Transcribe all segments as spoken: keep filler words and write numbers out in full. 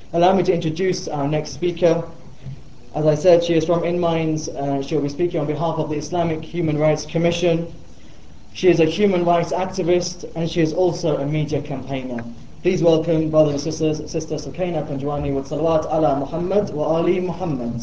Allow me to introduce our next speaker. As I said, she is from InMinds. Uh, she'll be speaking on behalf of the Islamic Human Rights Commission. She is a human rights activist, and she is also a media campaigner. Please welcome, brothers and sisters, Sister Sukaina Panjwani with Salawat ala Muhammad wa Ali Muhammad.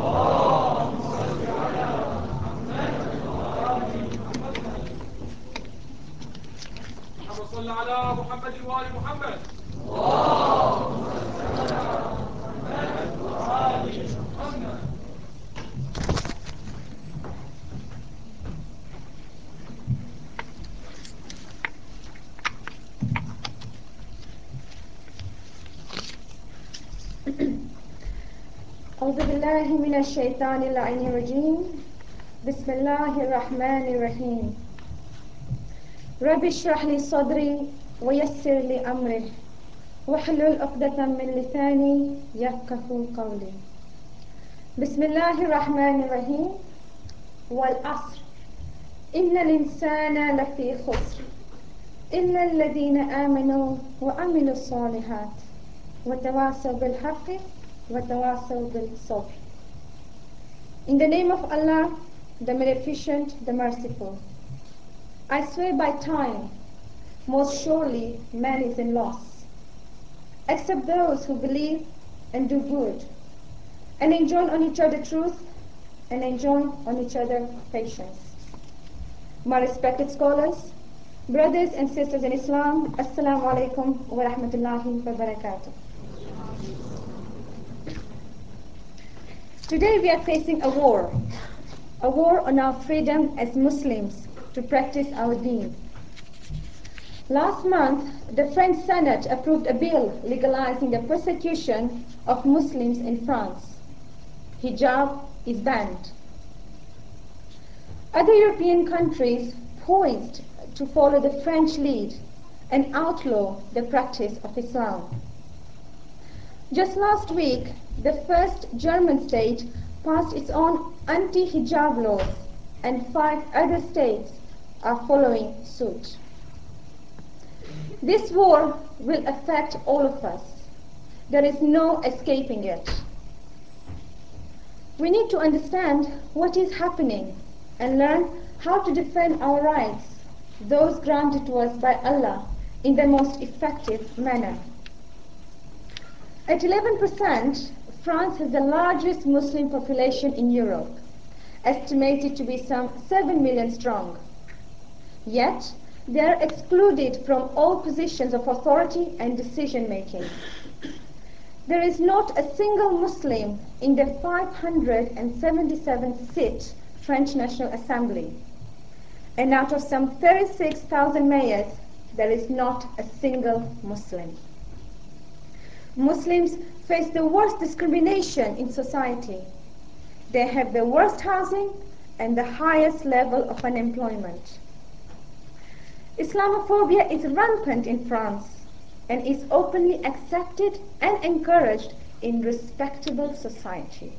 أعوذ بالله من الشيطان اللعين الرجيم بسم الله الرحمن الرحيم رب اشرح لي صدري ويسر لي أمري واحلل عقدة من لساني يفقهوا قولي بسم الله الرحمن الرحيم والعصر إن الإنسان لفي خسر إلا الذين آمنوا وعملوا الصالحات وتواصوا بالحق وتواصوا بالصبر. In the name of Allah, the Beneficent, the Merciful. I swear by time, most surely man is in loss, except those who believe and do good, and enjoin on each other truth, and enjoin on each other patience. My respected scholars, brothers and sisters in Islam, Assalamu alaikum wa rahmatullahi wa barakatuh. Today we are facing a war, a war on our freedom as Muslims to practice our deen. Last month, the French Senate approved a bill legalizing the persecution of Muslims in France. Hijab is banned. Other European countries poised to follow the French lead and outlaw the practice of Islam. Just last week, the first German state passed its own anti-hijab laws, and five other states are following suit. This war will affect all of us. There is no escaping it. We need to understand what is happening and learn how to defend our rights, those granted to us by Allah, in the most effective manner. At eleven percent, France has the largest Muslim population in Europe, estimated to be some seven million strong. Yet, they are excluded from all positions of authority and decision-making. There is not a single Muslim in the five hundred seventy-seven seat French National Assembly. And out of some thirty-six thousand mayors, there is not a single Muslim. Muslims face the worst discrimination in society. They have the worst housing and the highest level of unemployment. Islamophobia is rampant in France and is openly accepted and encouraged in respectable society.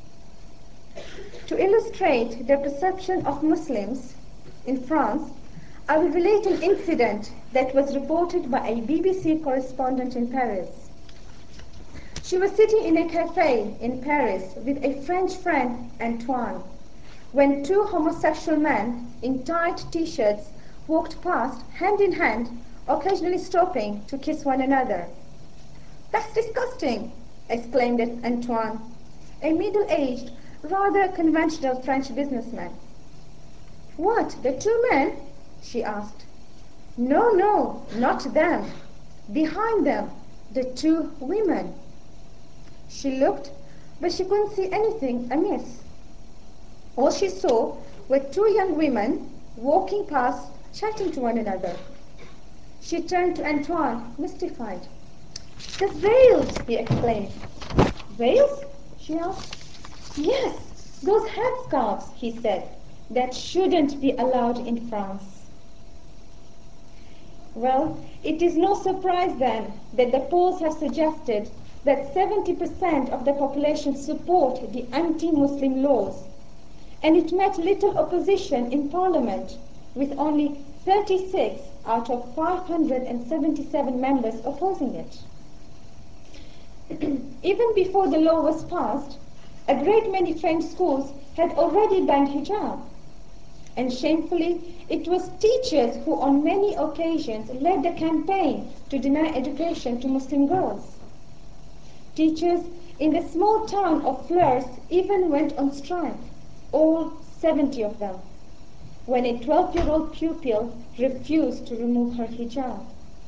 To illustrate the perception of Muslims in France, I will relate an incident that was reported by a B B C correspondent in Paris. She was sitting in a cafe in Paris with a French friend, Antoine, when two homosexual men in tight t-shirts walked past hand in hand, occasionally stopping to kiss one another. "That's disgusting," exclaimed Antoine, a middle-aged, rather conventional French businessman. "What, the two men?" she asked. "No, no, not them. Behind them, the two women." She looked, but she couldn't see anything amiss. All she saw were two young women walking past, chatting to one another. She turned to Antoine, mystified. "The veils!" he exclaimed. "Veils?" she asked. "Yes, those headscarves," he said, "that shouldn't be allowed in France." Well, it is no surprise then that the polls have suggested that seventy percent of the population support the anti-Muslim laws, and it met little opposition in Parliament, with only thirty-six out of five hundred seventy-seven members opposing it. Even before the law was passed, a great many French schools had already banned hijab. And shamefully, it was teachers who on many occasions led the campaign to deny education to Muslim girls. Teachers in the small town of Flers even went on strike, all seventy of them, when a twelve-year-old pupil refused to remove her hijab.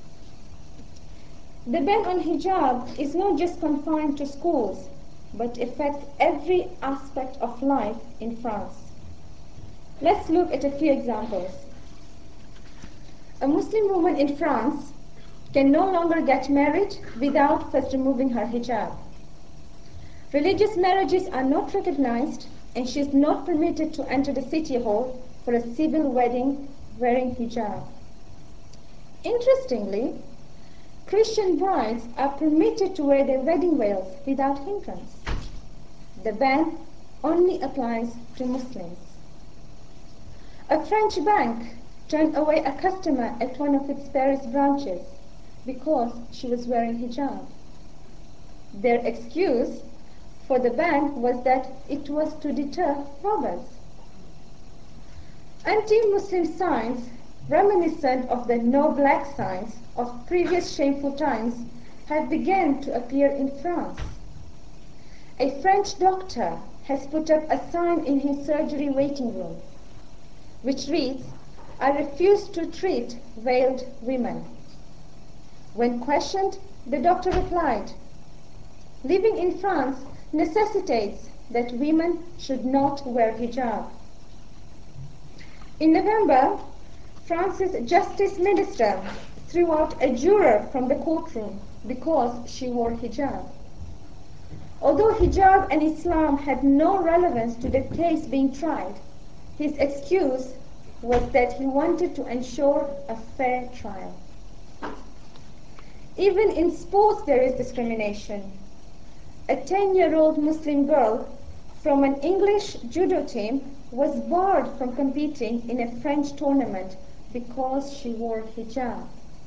The ban on hijab is not just confined to schools, but affects every aspect of life in France. Let's look at a few examples. A Muslim woman in France can no longer get married without first removing her hijab. Religious marriages are not recognized, and she is not permitted to enter the city hall for a civil wedding wearing hijab. Interestingly, Christian brides are permitted to wear their wedding veils without hindrance. The ban only applies to Muslims. A French bank turned away a customer at one of its Paris branches because she was wearing hijab. Their excuse for the ban was that it was to deter robbers. Anti-Muslim signs reminiscent of the no black signs of previous shameful times have begun to appear in France. A French doctor has put up a sign in his surgery waiting room which reads, "I refuse to treat veiled women." When questioned, the doctor replied, "Living in France necessitates that women should not wear hijab." In November, France's justice minister threw out a juror from the courtroom because she wore hijab. Although hijab and Islam had no relevance to the case being tried, his excuse was that he wanted to ensure a fair trial. Even in sports there is discrimination. A ten-year-old Muslim girl from an English judo team was barred from competing in a French tournament because she wore hijab.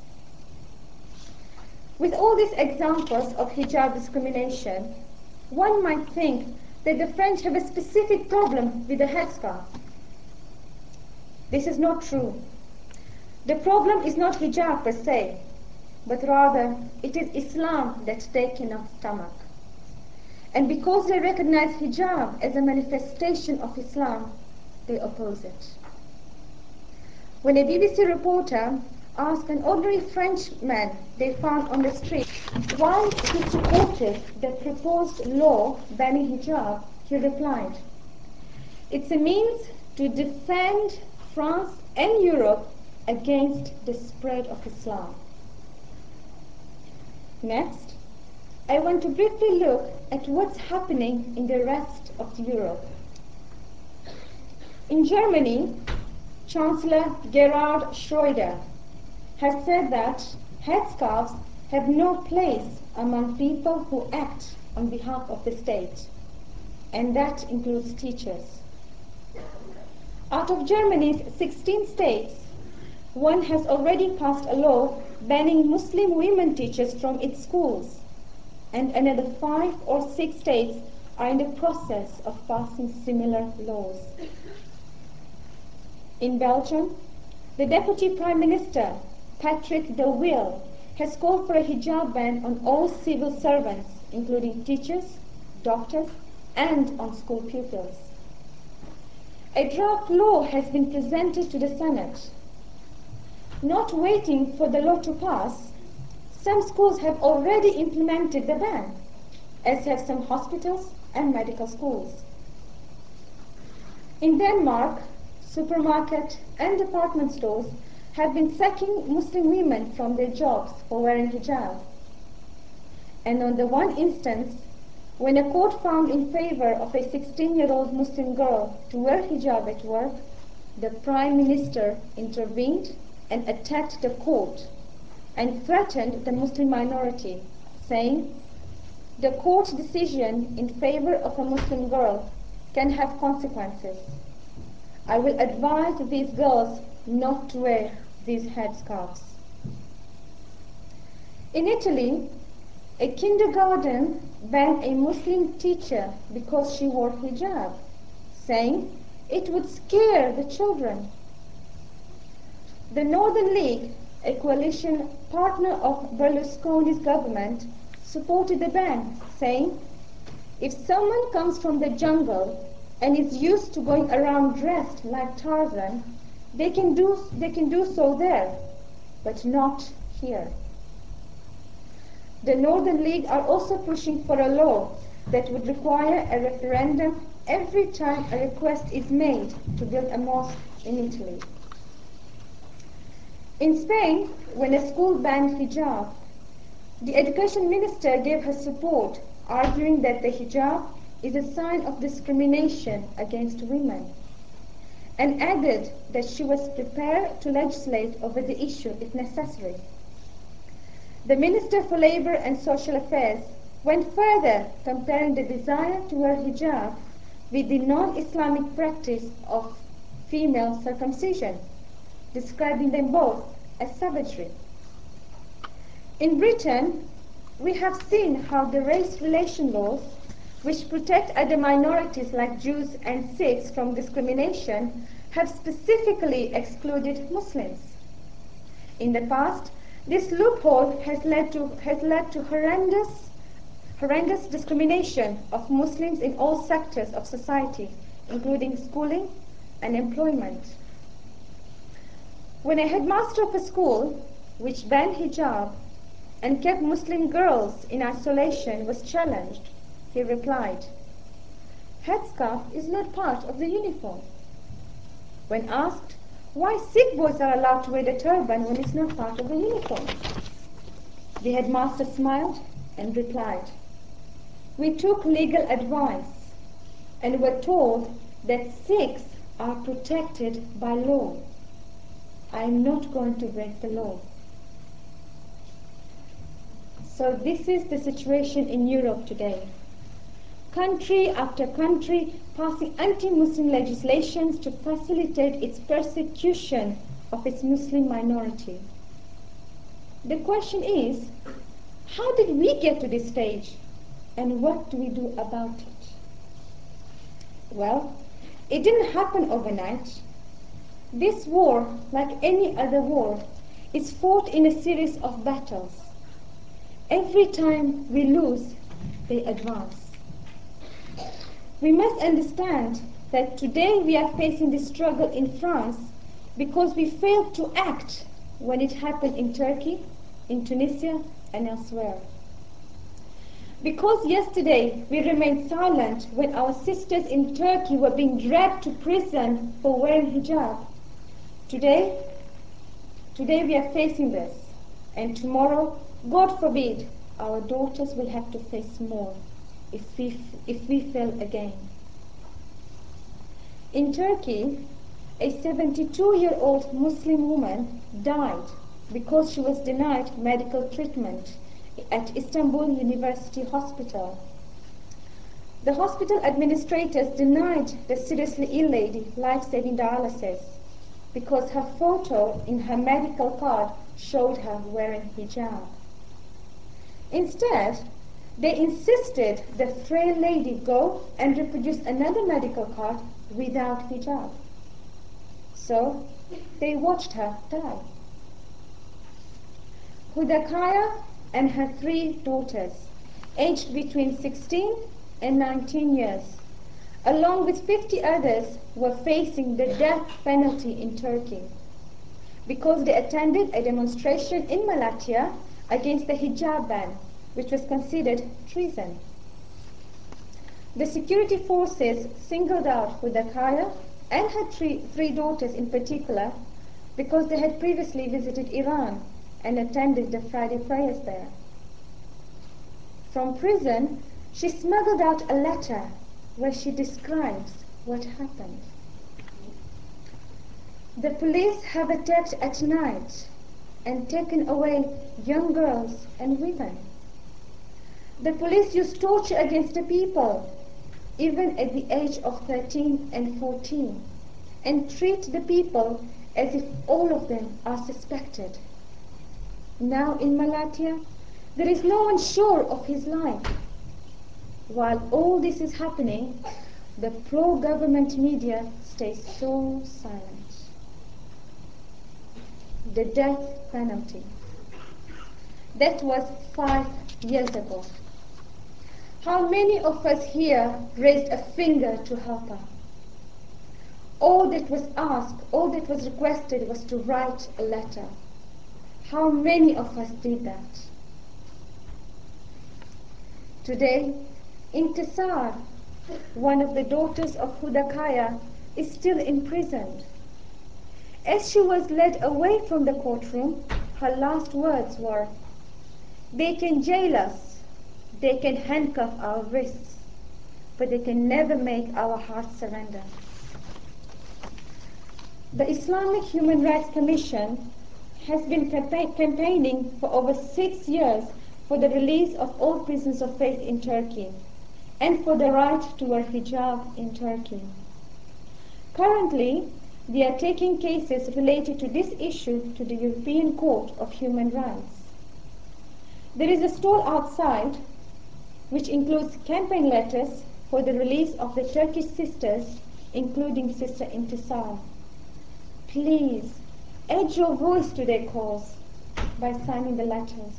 With all these examples of hijab discrimination, one might think that the French have a specific problem with the headscarf. This is not true. The problem is not hijab per se, but rather it is Islam that's taken off stomach. And because they recognize hijab as a manifestation of Islam, they oppose it. When a B B C reporter asked an ordinary Frenchman they found on the street why he supported the proposed law banning hijab, he replied, "It's a means to defend France and Europe against the spread of Islam." Next, I want to briefly look at what's happening in the rest of Europe. In Germany, Chancellor Gerhard Schröder has said that headscarves have no place among people who act on behalf of the state, and that includes teachers. Out of Germany's sixteen states, one has already passed a law banning Muslim women teachers from its schools, and another five or six states are in the process of passing similar laws. In Belgium, the Deputy Prime Minister, Patrick de Waal, has called for a hijab ban on all civil servants, including teachers, doctors, and on school pupils. A draft law has been presented to the Senate. Not waiting for the law to pass, some schools have already implemented the ban, as have some hospitals and medical schools. In Denmark, supermarkets and department stores have been sacking Muslim women from their jobs for wearing hijab. And on the one instance, when a court found in favor of a sixteen-year-old Muslim girl to wear hijab at work, the Prime Minister intervened and attacked the court and threatened the Muslim minority, saying, "The court decision in favor of a Muslim girl can have consequences. I will advise these girls not to wear these headscarves." In Italy, A kindergarten banned a Muslim teacher because she wore hijab, saying it would scare the children. The Northern League, a coalition partner of Berlusconi's government, supported the ban, saying, if someone comes from the jungle and is used to going around dressed like Tarzan, they can do, they can do so there, but not here. The Northern League are also pushing for a law that would require a referendum every time a request is made to build a mosque in Italy. In Spain, when a school banned hijab, the education minister gave her support, arguing that the hijab is a sign of discrimination against women, and added that she was prepared to legislate over the issue if necessary. The Minister for Labor and Social Affairs went further, comparing the desire to wear hijab with the non-Islamic practice of female circumcision, describing them both as savagery. In Britain, we have seen how the race relation laws, which protect other minorities like Jews and Sikhs from discrimination, have specifically excluded Muslims. In the past, this loophole has led to, has led to horrendous, horrendous discrimination of Muslims in all sectors of society, including schooling and employment. When a headmaster of a school, which banned hijab and kept Muslim girls in isolation, was challenged, he replied, headscarf is not part of the uniform. When asked why Sikh boys are allowed to wear the turban when it's not part of the uniform, the headmaster smiled and replied, we took legal advice and were told that Sikhs are protected by law. I am not going to break the law. So this is the situation in Europe today. Country after country passing anti-Muslim legislations to facilitate its persecution of its Muslim minority. The question is, how did we get to this stage, and what do we do about it? Well, it didn't happen overnight. This war, like any other war, is fought in a series of battles. Every time we lose, they advance. We must understand that today we are facing this struggle in France because we failed to act when it happened in Turkey, in Tunisia, and elsewhere. Because yesterday we remained silent when our sisters in Turkey were being dragged to prison for wearing hijab, today, today we are facing this, and tomorrow, God forbid, our daughters will have to face more if we, if we fail again. In Turkey, a seventy-two-year-old Muslim woman died because she was denied medical treatment at Istanbul University Hospital. The hospital administrators denied the seriously ill lady life-saving dialysis because her photo in her medical card showed her wearing hijab. Instead, they insisted the frail lady go and reproduce another medical card without hijab. So, they watched her die. Hudakaya and her three daughters, aged between sixteen and nineteen years, along with fifty others, were facing the death penalty in Turkey because they attended a demonstration in Malatya against the hijab ban, which was considered treason. The security forces singled out Hudakaya and her three, three daughters in particular because they had previously visited Iran and attended the Friday prayers there. From prison, she smuggled out a letter where she describes what happened. The police have attacked at night and taken away young girls and women. The police use torture against the people, even at the age of thirteen and fourteen, and treat the people as if all of them are suspected. Now in Malatya, There is no one sure of his life. While all this is happening, the pro-government media stays so silent. The death penalty. That was five years ago. How many of us here raised a finger to help her? All that was asked, all that was requested was to write a letter. How many of us did that? Today, Intisar, one of the daughters of Huda Kaya, is still imprisoned. As she was led away from the courtroom, her last words were, "They can jail us, they can handcuff our wrists, but they can never make our hearts surrender." The Islamic Human Rights Commission has been campa- campaigning for over six years for the release of all prisoners of faith in Turkey and for the right to wear hijab in Turkey. Currently, they are taking cases related to this issue to the European Court of Human Rights. There is a stall outside which includes campaign letters for the release of the Turkish sisters, including Sister Intisar. Please, add your voice to their cause by signing the letters.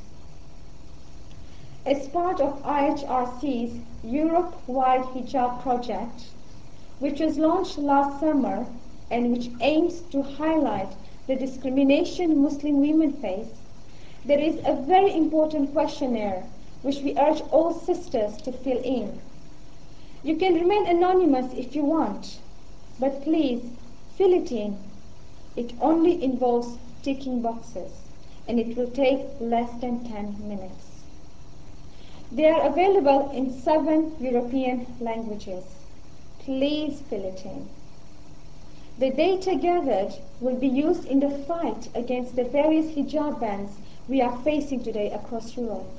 As part of I H R C's Europe-wide hijab project, which was launched last summer and which aims to highlight the discrimination Muslim women face, there is a very important questionnaire which we urge all sisters to fill in. You can remain anonymous if you want, but please fill it in. It only involves ticking boxes, and it will take less than ten minutes. They are available in seven European languages. Please fill it in. The data gathered will be used in the fight against the various hijab bans we are facing today across Europe.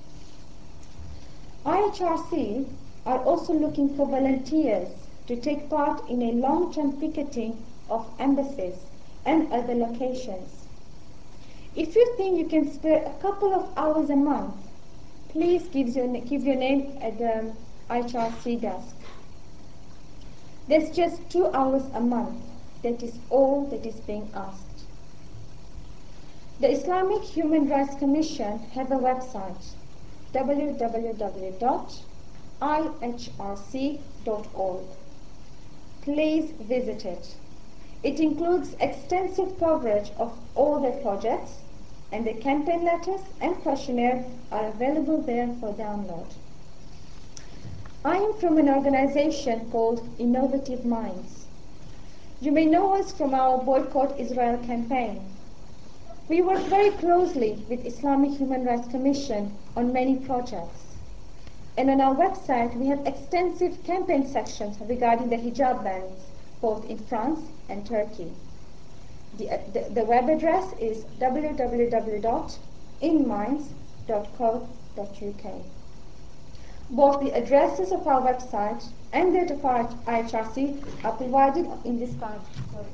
I H R C are also looking for volunteers to take part in a long-term picketing of embassies and other locations. If you think you can spare a couple of hours a month, please give your, give your name at the I H R C desk. There's just two hours a month. That is all that is being asked. The Islamic Human Rights Commission have a website, w w w dot i h r c dot org. Please visit it. It includes extensive coverage of all their projects, and the campaign letters and questionnaire are available there for download. I am from an organization called Innovative Minds. You may know us from our Boycott Israel campaign. We work very closely with Islamic Human Rights Commission on many projects. And on our website, we have extensive campaign sections regarding the hijab bans, both in France and Turkey. The, uh, the, the web address is w w w dot in minds dot co dot u k. Both the addresses of our website and that of our I H R C are provided in this card. Sorry.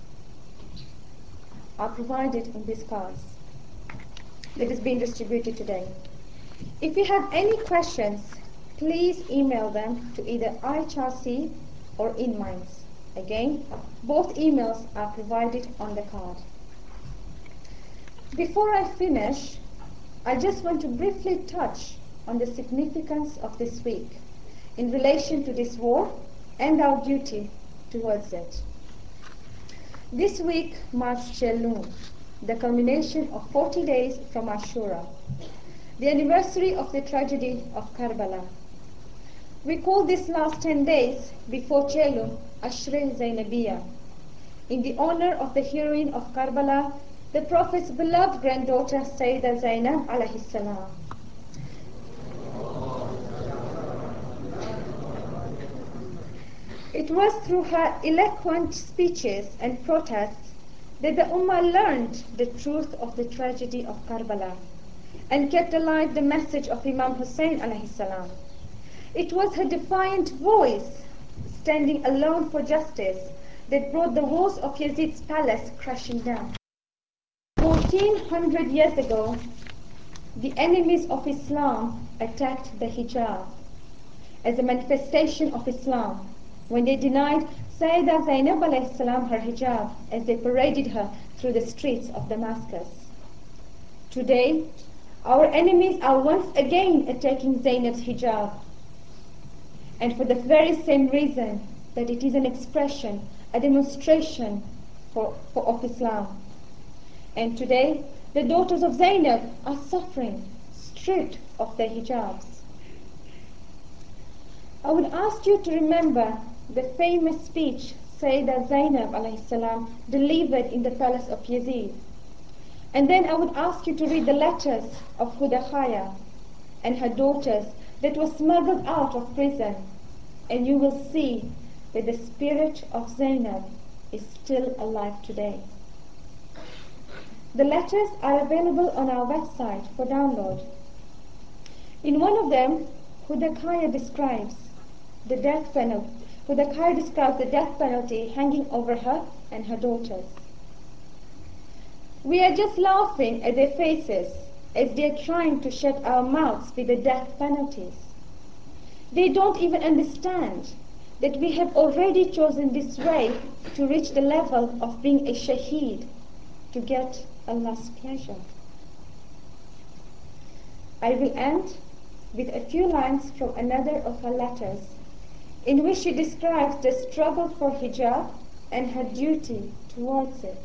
Are provided in this cards that is being distributed today. If you have any questions, please email them to either I H R C or InMinds. Again, both emails are provided on the card. Before I finish, I just want to briefly touch on the significance of this week in relation to this war and our duty towards it. This week marks Chelun, the culmination of forty days from Ashura, the anniversary of the tragedy of Karbala. We call this last ten days before Chelun Ashre Zainabiyya, in the honor of the heroine of Karbala, the Prophet's beloved granddaughter Sayyidah Zainab alayhi salam. It was through her eloquent speeches and protests that the Ummah learned the truth of the tragedy of Karbala and kept alive the message of Imam Hussein alayhi salam. It was her defiant voice, standing alone for justice, that brought the walls of Yazid's palace crashing down. fourteen hundred years ago, the enemies of Islam attacked the hijab as a manifestation of Islam when they denied Sayyidah Zainab alayhi salam her hijab as they paraded her through the streets of Damascus. Today, our enemies are once again attacking Zainab's hijab, and for the very same reason that it is an expression, a demonstration for, for, of Islam. And today, the daughters of Zainab are suffering, stripped of their hijabs. I would ask you to remember the famous speech Sayyidah Zainab alayhi salam delivered in the palace of Yazid. And then I would ask you to read the letters of Huda Khaya and her daughters that were smuggled out of prison, and you will see that the spirit of Zainab is still alive today. The letters are available on our website for download. In one of them, Huda Khaya describes the death penalty. Huda Khaya describes the death penalty hanging over her and her daughters. We are just laughing at their faces as they are trying to shut our mouths with the death penalties. They don't even understand that we have already chosen this way to reach the level of being a shaheed, to get Allah's pleasure. I will end with a few lines from another of her letters, in which she describes the struggle for hijab and her duty towards it.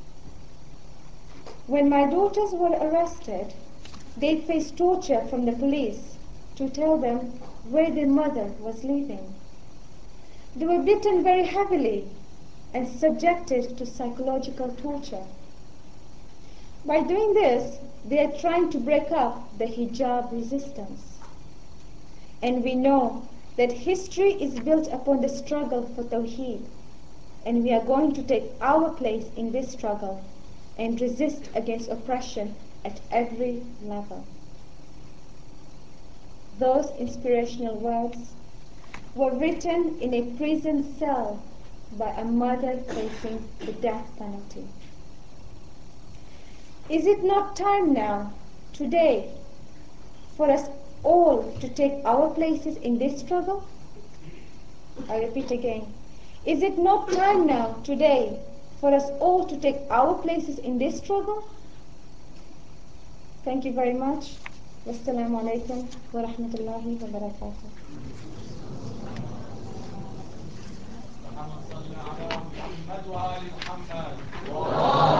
When my daughters were arrested, they faced torture from the police to tell them where their mother was living. They were beaten very heavily and subjected to psychological torture. By doing this, they are trying to break up the hijab resistance. And we know that history is built upon the struggle for Tawheed, and we are going to take our place in this struggle and resist against oppression at every level. Those inspirational words were written in a prison cell by a mother facing the death penalty. Is it not time now, today, for us all to take our places in this struggle? I repeat again. Is it not time now, today, for us all to take our places in this struggle? Thank you very much. Wassalamu alaikum wa rahmatullahi wa barakatuh. اللهم صل على محمد وآل محمد